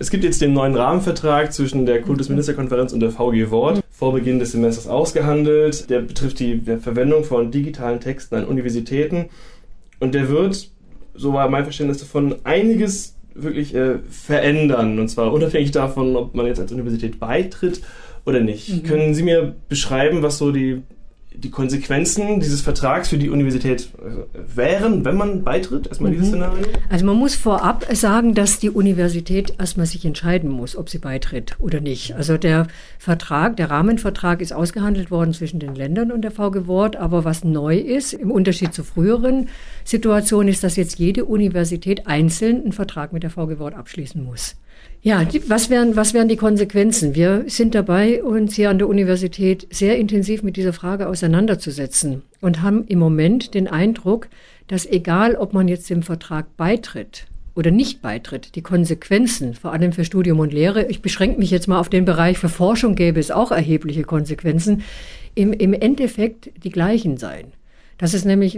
Es gibt jetzt den neuen Rahmenvertrag zwischen der Kultusministerkonferenz und der VG Wort, vor Beginn des Semesters ausgehandelt. Der betrifft die Verwendung von digitalen Texten an Universitäten. Und der wird, so war mein Verständnis davon, einiges wirklich verändern. Und zwar unabhängig davon, ob man jetzt als Universität beitritt oder nicht. Können Sie mir beschreiben, was so die Konsequenzen dieses Vertrags für die Universität wären, wenn man beitritt? Erstmal dieses Szenario. Also man muss vorab sagen, dass die Universität erstmal sich entscheiden muss, ob sie beitritt oder nicht. Also der Rahmenvertrag ist ausgehandelt worden zwischen den Ländern und der VG Wort, aber was neu ist, im Unterschied zu früheren Situationen, ist, dass jetzt jede Universität einzeln einen Vertrag mit der VG Wort abschließen muss. Ja, was wären die Konsequenzen? Wir sind dabei, uns hier an der Universität sehr intensiv mit dieser Frage auseinanderzusetzen und haben im Moment den Eindruck, dass egal, ob man jetzt dem Vertrag beitritt oder nicht beitritt, die Konsequenzen, vor allem für Studium und Lehre, ich beschränke mich jetzt mal auf den Bereich, für Forschung gäbe es auch erhebliche Konsequenzen, im Endeffekt die gleichen sein. Das ist nämlich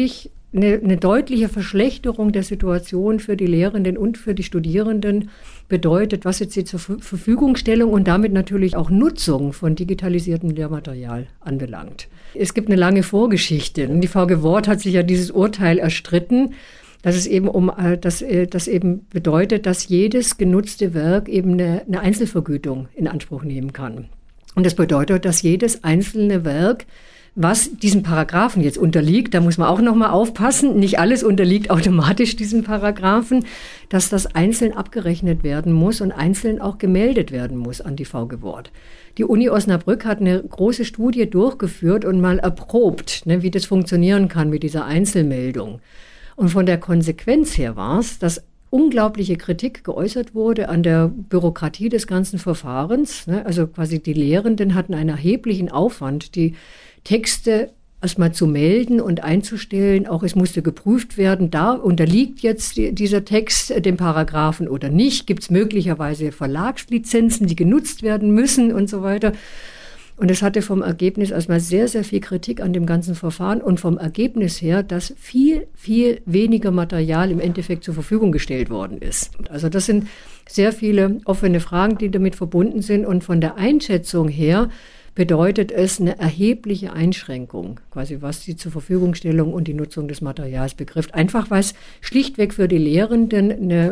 eine deutliche Verschlechterung der Situation für die Lehrenden und für die Studierenden bedeutet, was jetzt die zur Verfügungstellung und damit natürlich auch Nutzung von digitalisiertem Lehrmaterial anbelangt. Es gibt eine lange Vorgeschichte. Die VG Wort hat sich ja dieses Urteil erstritten, dass es eben das eben bedeutet, dass jedes genutzte Werk eben eine Einzelvergütung in Anspruch nehmen kann. Und das bedeutet, dass jedes einzelne Werk, was diesem Paragraphen jetzt unterliegt, da muss man auch nochmal aufpassen, nicht alles unterliegt automatisch diesem Paragraphen, dass das einzeln abgerechnet werden muss und einzeln auch gemeldet werden muss an die VG Wort. Die Uni Osnabrück hat eine große Studie durchgeführt und mal erprobt, wie das funktionieren kann mit dieser Einzelmeldung. Und von der Konsequenz her war es, dass unglaubliche Kritik geäußert wurde an der Bürokratie des ganzen Verfahrens. Also quasi die Lehrenden hatten einen erheblichen Aufwand, die Texte erstmal zu melden und einzustellen. Auch es musste geprüft werden, da unterliegt jetzt dieser Text dem Paragraphen oder nicht. Gibt es möglicherweise Verlagslizenzen, die genutzt werden müssen und so weiter. Und es hatte vom Ergebnis erstmal sehr, sehr viel Kritik an dem ganzen Verfahren und vom Ergebnis her, dass viel, viel weniger Material im Endeffekt zur Verfügung gestellt worden ist. Also das sind sehr viele offene Fragen, die damit verbunden sind. Und von der Einschätzung her bedeutet es eine erhebliche Einschränkung, quasi was die zur Verfügungstellung und die Nutzung des Materials betrifft. Einfach weil es schlichtweg für die Lehrenden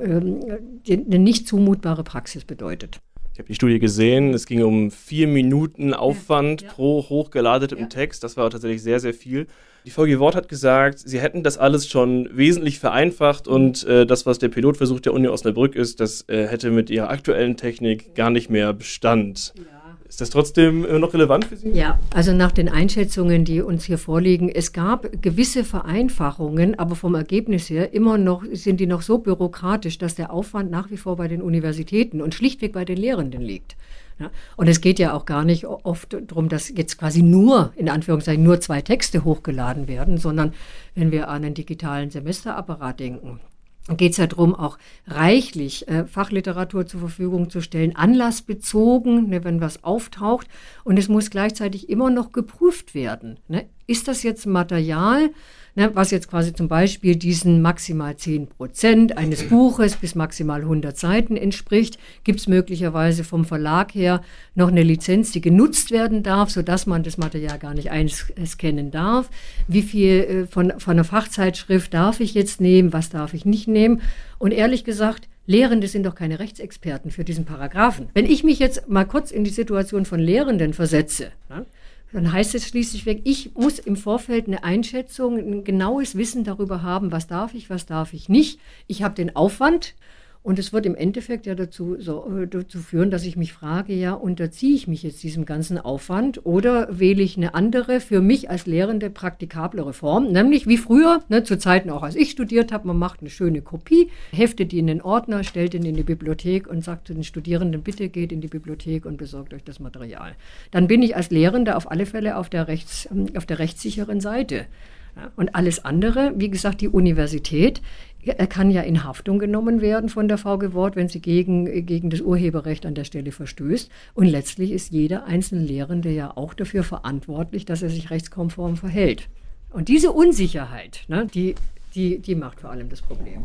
eine nicht zumutbare Praxis bedeutet. Ich habe die Studie gesehen, es ging um 4 Minuten Aufwand pro hochgeladetem Text, das war tatsächlich sehr, sehr viel. Die VG Wort hat gesagt, sie hätten das alles schon wesentlich vereinfacht und das, was der Pilotversuch der Uni Osnabrück ist, das hätte mit ihrer aktuellen Technik gar nicht mehr Bestand. Ja. Ist das trotzdem noch relevant für Sie? Ja, also nach den Einschätzungen, die uns hier vorliegen, es gab gewisse Vereinfachungen, aber vom Ergebnis her sind die noch so bürokratisch, dass der Aufwand nach wie vor bei den Universitäten und schlichtweg bei den Lehrenden liegt. Ja, und es geht ja auch gar nicht oft darum, dass jetzt quasi nur, in Anführungszeichen, nur 2 Texte hochgeladen werden, sondern wenn wir an einen digitalen Semesterapparat denken, geht es ja darum, auch reichlich Fachliteratur zur Verfügung zu stellen, anlassbezogen, wenn was auftaucht. Und es muss gleichzeitig immer noch geprüft werden. Ist das jetzt Material, was jetzt quasi zum Beispiel diesen maximal 10% eines Buches bis maximal 100 Seiten entspricht? Gibt es möglicherweise vom Verlag her noch eine Lizenz, die genutzt werden darf, sodass man das Material gar nicht einscannen darf? Wie viel von einer Fachzeitschrift darf ich jetzt nehmen, was darf ich nicht nehmen? Und ehrlich gesagt, Lehrende sind doch keine Rechtsexperten für diesen Paragraphen. Wenn ich mich jetzt mal kurz in die Situation von Lehrenden versetze, dann heißt es schließlich weg, ich muss im Vorfeld eine Einschätzung, ein genaues Wissen darüber haben, was darf ich nicht. Ich habe den Aufwand und es wird im Endeffekt ja dazu führen, dass ich mich frage, ja, unterziehe ich mich jetzt diesem ganzen Aufwand oder wähle ich eine andere, für mich als Lehrende praktikablere Form, nämlich wie früher, zu Zeiten auch als ich studiert habe, man macht eine schöne Kopie, heftet die in den Ordner, stellt ihn in die Bibliothek und sagt zu den Studierenden, bitte geht in die Bibliothek und besorgt euch das Material. Dann bin ich als Lehrende auf alle Fälle auf der rechtssicheren Seite. Und alles andere, wie gesagt, die Universität kann ja in Haftung genommen werden von der VG Wort, wenn sie gegen das Urheberrecht an der Stelle verstößt. Und letztlich ist jeder einzelne Lehrende ja auch dafür verantwortlich, dass er sich rechtskonform verhält. Und diese Unsicherheit, die macht vor allem das Problem.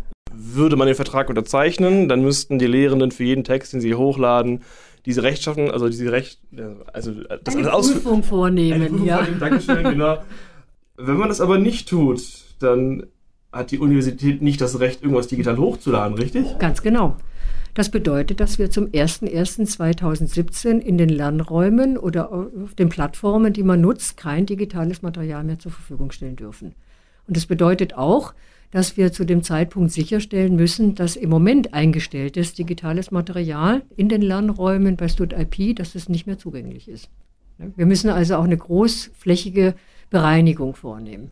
würde man den Vertrag unterzeichnen, dann müssten die Lehrenden für jeden Text, den sie hochladen, diese Rechtschaffen, also das eine Prüfung vornehmen. Dankeschön, genau. Wenn man das aber nicht tut, dann hat die Universität nicht das Recht, irgendwas digital hochzuladen, richtig? Ganz genau. Das bedeutet, dass wir zum 01.01.2017 in den Lernräumen oder auf den Plattformen, die man nutzt, kein digitales Material mehr zur Verfügung stellen dürfen. Und das bedeutet auch, dass wir zu dem Zeitpunkt sicherstellen müssen, dass im Moment eingestelltes digitales Material in den Lernräumen bei StudIP, dass es nicht mehr zugänglich ist. Wir müssen also auch eine großflächige Bereinigung vornehmen.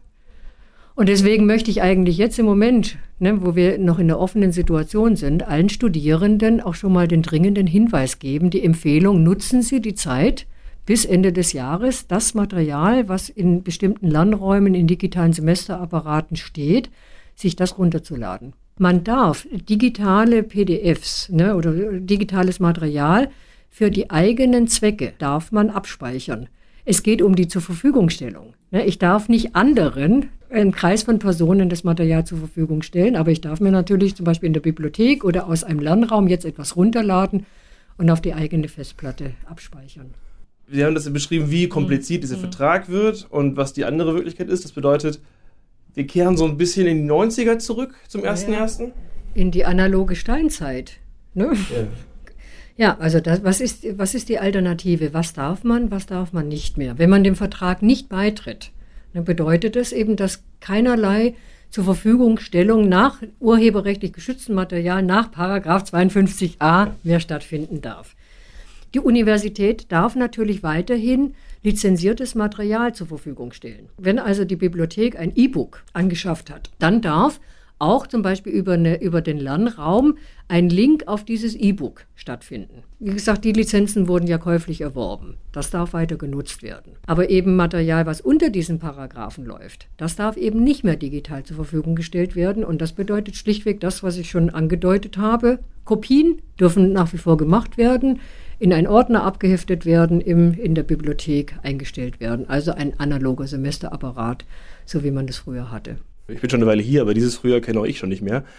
Und deswegen möchte ich eigentlich jetzt im Moment, wo wir noch in einer offenen Situation sind, allen Studierenden auch schon mal den dringenden Hinweis geben, die Empfehlung, nutzen Sie die Zeit bis Ende des Jahres, das Material, was in bestimmten Lernräumen, in digitalen Semesterapparaten steht, sich das runterzuladen. Man darf digitale PDFs oder digitales Material für die eigenen Zwecke darf man abspeichern. Es geht um die Zurverfügungstellung. Ich darf nicht anderen, einem Kreis von Personen, das Material zur Verfügung stellen, aber ich darf mir natürlich zum Beispiel in der Bibliothek oder aus einem Lernraum jetzt etwas runterladen und auf die eigene Festplatte abspeichern. Sie haben das beschrieben, wie kompliziert dieser Vertrag wird und was die andere Wirklichkeit ist. Das bedeutet, wir kehren so ein bisschen in die 90er zurück zum 1.1. In die analoge Steinzeit. Ne? Ja. Ja, also was ist die Alternative? Was darf man nicht mehr? Wenn man dem Vertrag nicht beitritt, dann bedeutet es eben, dass keinerlei zur Verfügungstellung nach urheberrechtlich geschütztem Material nach § 52a mehr stattfinden darf. Die Universität darf natürlich weiterhin lizenziertes Material zur Verfügung stellen. Wenn also die Bibliothek ein E-Book angeschafft hat, dann darf auch zum Beispiel über den Lernraum ein Link auf dieses E-Book stattfinden. Wie gesagt, die Lizenzen wurden ja käuflich erworben. Das darf weiter genutzt werden. Aber eben Material, was unter diesen Paragraphen läuft, das darf eben nicht mehr digital zur Verfügung gestellt werden. Und das bedeutet schlichtweg das, was ich schon angedeutet habe. Kopien dürfen nach wie vor gemacht werden, in einen Ordner abgeheftet werden, in der Bibliothek eingestellt werden. Also ein analoger Semesterapparat, so wie man das früher hatte. Ich bin schon eine Weile hier, aber dieses Frühjahr kenne auch ich schon nicht mehr.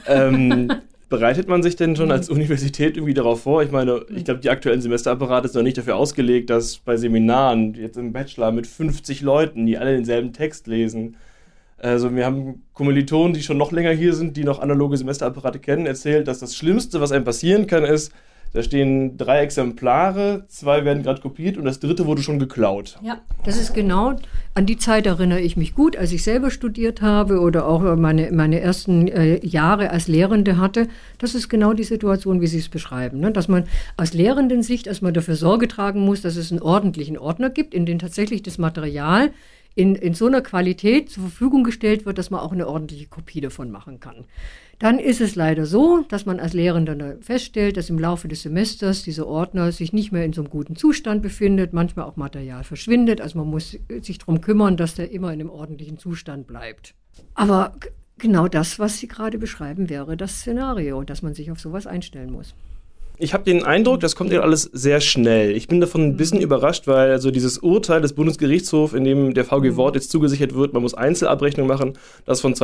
Bereitet man sich denn schon als Universität irgendwie darauf vor? Ich meine, ich glaube, die aktuellen Semesterapparate sind noch nicht dafür ausgelegt, dass bei Seminaren, jetzt im Bachelor, mit 50 Leuten, die alle denselben Text lesen. Also wir haben Kommilitonen, die schon noch länger hier sind, die noch analoge Semesterapparate kennen, erzählt, dass das Schlimmste, was einem passieren kann, ist, da stehen 3 Exemplare, 2 werden gerade kopiert und das 3. wurde schon geklaut. Ja, das ist genau, an die Zeit erinnere ich mich gut, als ich selber studiert habe oder auch meine ersten Jahre als Lehrende hatte. Das ist genau die Situation, wie Sie es beschreiben. Ne? Dass man aus Lehrendensicht erstmal dafür Sorge tragen muss, dass es einen ordentlichen Ordner gibt, in dem tatsächlich das Material in so einer Qualität zur Verfügung gestellt wird, dass man auch eine ordentliche Kopie davon machen kann. Dann ist es leider so, dass man als Lehrender feststellt, dass im Laufe des Semesters dieser Ordner sich nicht mehr in so einem guten Zustand befindet, manchmal auch Material verschwindet. Also man muss sich darum kümmern, dass der immer in einem ordentlichen Zustand bleibt. Aber genau das, was Sie gerade beschreiben, wäre das Szenario, dass man sich auf sowas einstellen muss. Ich habe den Eindruck, das kommt ja alles sehr schnell. Ich bin davon ein bisschen überrascht, weil also dieses Urteil des Bundesgerichtshofs, in dem der VG Wort jetzt zugesichert wird, man muss Einzelabrechnung machen, das von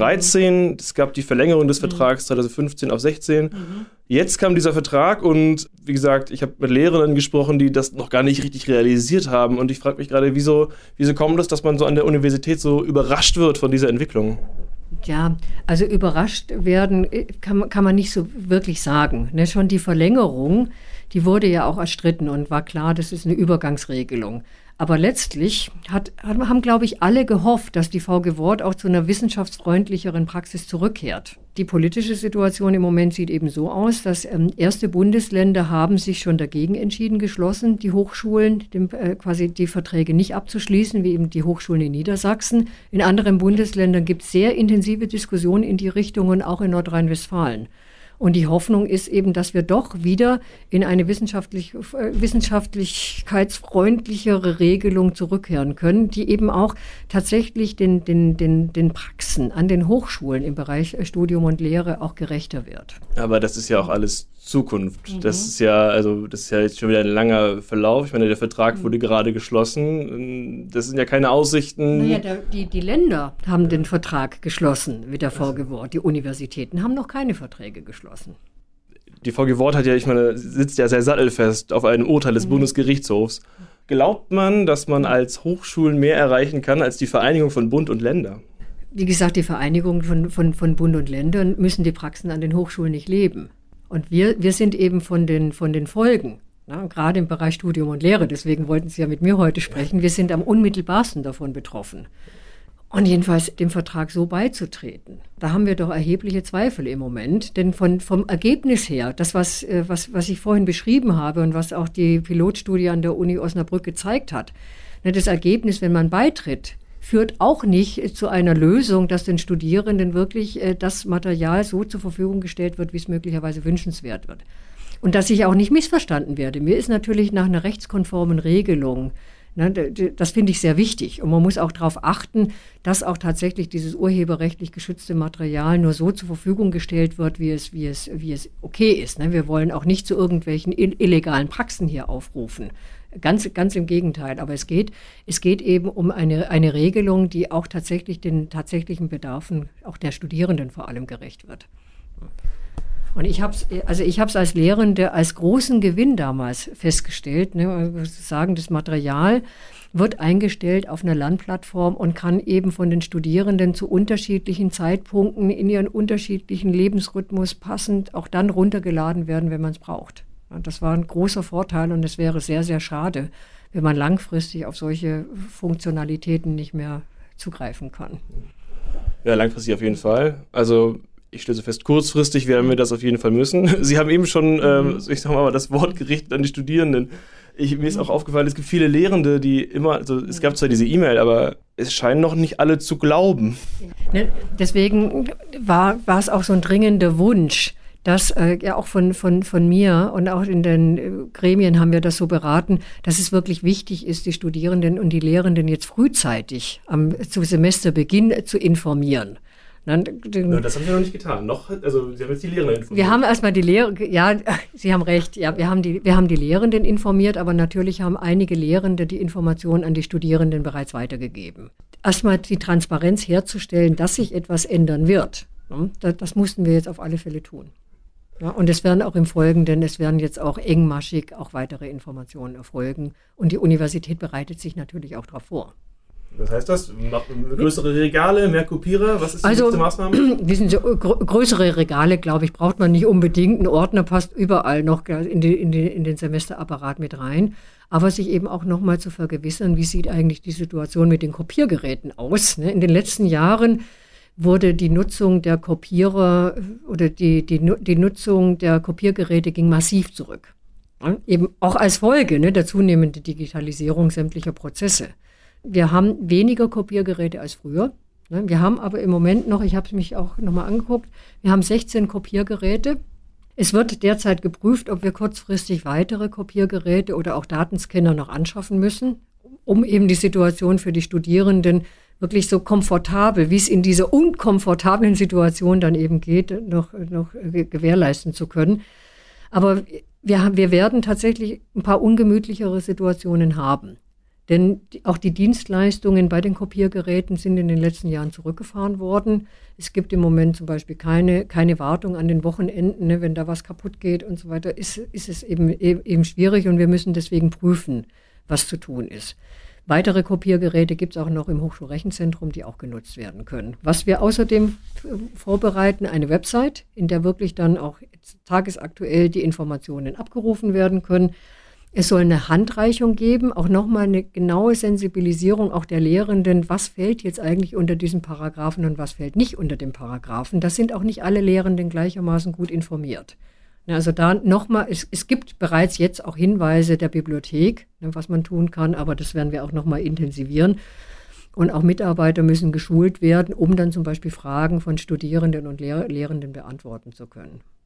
2013. Es gab die Verlängerung des Vertrags 2015 auf 16. Jetzt kam dieser Vertrag und wie gesagt, ich habe mit Lehrenden gesprochen, die das noch gar nicht richtig realisiert haben. Und ich frage mich gerade, wieso kommt es, dass man so an der Universität so überrascht wird von dieser Entwicklung? Ja, also überrascht werden kann man nicht so wirklich sagen. Ne, schon die Verlängerung, die wurde ja auch erstritten und war klar, das ist eine Übergangsregelung. Aber letztlich haben, glaube ich, alle gehofft, dass die VG Wort auch zu einer wissenschaftsfreundlicheren Praxis zurückkehrt. Die politische Situation im Moment sieht eben so aus, dass erste Bundesländer haben sich schon dagegen entschieden geschlossen, die Hochschulen, quasi die Verträge nicht abzuschließen, wie eben die Hochschulen in Niedersachsen. In anderen Bundesländern gibt es sehr intensive Diskussionen in die Richtung und auch in Nordrhein-Westfalen. Und die Hoffnung ist eben, dass wir doch wieder in eine wissenschaftlichkeitsfreundlichere Regelung zurückkehren können, die eben auch tatsächlich den Praxen an den Hochschulen im Bereich Studium und Lehre auch gerechter wird. Aber das ist ja auch alles Zukunft. Das ist ja jetzt schon wieder ein langer Verlauf. Ich meine, der Vertrag wurde gerade geschlossen. Das sind ja keine Aussichten. Naja, die Länder haben den Vertrag geschlossen mit der VG Wort. Die Universitäten haben noch keine Verträge geschlossen. Die VG Wort sitzt ja sehr sattelfest auf einem Urteil des Bundesgerichtshofs. Glaubt man, dass man als Hochschulen mehr erreichen kann als die Vereinigung von Bund und Länder? Wie gesagt, die Vereinigung von Bund und Ländern müssen die Praxen an den Hochschulen nicht leben. Und wir sind eben von den Folgen, gerade im Bereich Studium und Lehre, deswegen wollten Sie ja mit mir heute sprechen, wir sind am unmittelbarsten davon betroffen. Und jedenfalls dem Vertrag so beizutreten, da haben wir doch erhebliche Zweifel im Moment. Denn vom Ergebnis her, das, was ich vorhin beschrieben habe und was auch die Pilotstudie an der Uni Osnabrück gezeigt hat, das Ergebnis, wenn man beitritt, führt auch nicht zu einer Lösung, dass den Studierenden wirklich das Material so zur Verfügung gestellt wird, wie es möglicherweise wünschenswert wird. Und dass ich auch nicht missverstanden werde. Mir ist natürlich nach einer rechtskonformen Regelung, das finde ich sehr wichtig. Und man muss auch darauf achten, dass auch tatsächlich dieses urheberrechtlich geschützte Material nur so zur Verfügung gestellt wird, wie es okay ist. Wir wollen auch nicht zu irgendwelchen illegalen Praxen hier aufrufen. Ganz im Gegenteil. Aber es geht eben um eine Regelung, die auch tatsächlich den tatsächlichen Bedarfen auch der Studierenden vor allem gerecht wird. Und ich habe es als Lehrende als großen Gewinn damals festgestellt. Sagen, das Material wird eingestellt auf einer Lernplattform und kann eben von den Studierenden zu unterschiedlichen Zeitpunkten in ihren unterschiedlichen Lebensrhythmus passend auch dann runtergeladen werden, wenn man es braucht. Das war ein großer Vorteil und es wäre sehr, sehr schade, wenn man langfristig auf solche Funktionalitäten nicht mehr zugreifen kann. Ja, langfristig auf jeden Fall. Also ich stelle fest, kurzfristig werden wir das auf jeden Fall müssen. Sie haben eben schon, das Wort gerichtet an die Studierenden. Mir ist auch aufgefallen, es gibt viele Lehrende, es gab zwar diese E-Mail, aber es scheinen noch nicht alle zu glauben. Deswegen war es auch so ein dringender Wunsch, dass ja auch von mir und auch in den Gremien haben wir das so beraten, dass es wirklich wichtig ist, die Studierenden und die Lehrenden jetzt frühzeitig zu Semesterbeginn zu informieren. Das haben wir noch nicht getan. Sie haben jetzt die Lehrenden informiert. Wir haben erstmal die Lehrenden, ja, Sie haben recht, ja, wir haben die Lehrenden informiert, aber natürlich haben einige Lehrende die Informationen an die Studierenden bereits weitergegeben. Erstmal die Transparenz herzustellen, dass sich etwas ändern wird. Das mussten wir jetzt auf alle Fälle tun. Ja, und es werden auch im Folgenden, jetzt auch engmaschig auch weitere Informationen erfolgen. Und die Universität bereitet sich natürlich auch darauf vor. Was heißt das? Größere Regale, mehr Kopierer? Was ist die nächste Maßnahme? Wissen Sie, größere Regale, glaube ich, braucht man nicht unbedingt. Ein Ordner passt überall noch in den Semesterapparat mit rein. Aber sich eben auch nochmal zu vergewissern, wie sieht eigentlich die Situation mit den Kopiergeräten aus? In den letzten Jahren wurde die Nutzung der Kopierer oder die Nutzung der Kopiergeräte ging massiv zurück. Ja, eben auch als Folge der zunehmenden Digitalisierung sämtlicher Prozesse. Wir haben weniger Kopiergeräte als früher. Wir haben aber im Moment noch, ich habe es mich auch nochmal angeguckt, wir haben 16 Kopiergeräte. Es wird derzeit geprüft, ob wir kurzfristig weitere Kopiergeräte oder auch Datenscanner noch anschaffen müssen, um eben die Situation für die Studierenden wirklich so komfortabel, wie es in dieser unkomfortablen Situation dann eben geht, noch gewährleisten zu können. Aber wir werden tatsächlich ein paar ungemütlichere Situationen haben. Denn auch die Dienstleistungen bei den Kopiergeräten sind in den letzten Jahren zurückgefahren worden. Es gibt im Moment zum Beispiel keine Wartung an den Wochenenden, wenn da was kaputt geht und so weiter, ist es eben schwierig und wir müssen deswegen prüfen, was zu tun ist. Weitere Kopiergeräte gibt es auch noch im Hochschulrechenzentrum, die auch genutzt werden können. Was wir außerdem vorbereiten, eine Website, in der wirklich dann auch tagesaktuell die Informationen abgerufen werden können. Es soll eine Handreichung geben, auch nochmal eine genaue Sensibilisierung auch der Lehrenden, was fällt jetzt eigentlich unter diesen Paragraphen und was fällt nicht unter den Paragraphen. Das sind auch nicht alle Lehrenden gleichermaßen gut informiert. Also da nochmal, es gibt bereits jetzt auch Hinweise der Bibliothek, was man tun kann, aber das werden wir auch nochmal intensivieren. Und auch Mitarbeiter müssen geschult werden, um dann zum Beispiel Fragen von Studierenden und Lehrenden beantworten zu können.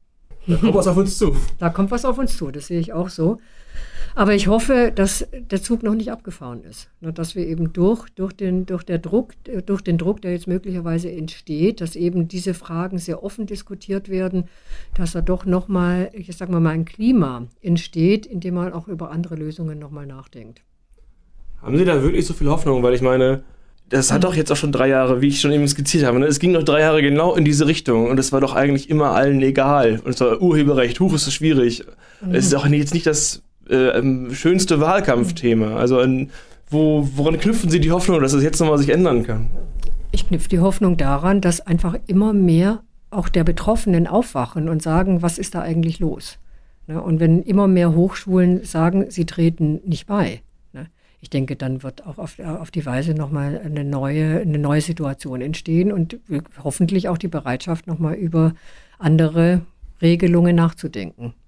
Da kommt was auf uns zu. Da kommt was auf uns zu, das sehe ich auch so. Aber ich hoffe, dass der Zug noch nicht abgefahren ist. Dass wir eben durch den Druck, der jetzt möglicherweise entsteht, dass eben diese Fragen sehr offen diskutiert werden, dass da doch nochmal, ich sag mal, ein Klima entsteht, in dem man auch über andere Lösungen nochmal nachdenkt. Haben Sie da wirklich so viel Hoffnung? Weil ich meine, das hat doch jetzt auch schon 3 Jahre, wie ich schon eben skizziert habe. Ne? Es ging noch 3 Jahre genau in diese Richtung und es war doch eigentlich immer allen egal. Und es war Urheberrecht, ist es schwierig. Es ist auch jetzt nicht das schönste Wahlkampfthema. Also woran knüpfen Sie die Hoffnung, dass es jetzt nochmal sich ändern kann? Ich knüpfe die Hoffnung daran, dass einfach immer mehr auch der Betroffenen aufwachen und sagen, was ist da eigentlich los? Ne? Und wenn immer mehr Hochschulen sagen, sie treten nicht bei, ne? Ich denke, dann wird auch auf die Weise nochmal eine neue Situation entstehen und hoffentlich auch die Bereitschaft, nochmal über andere Regelungen nachzudenken.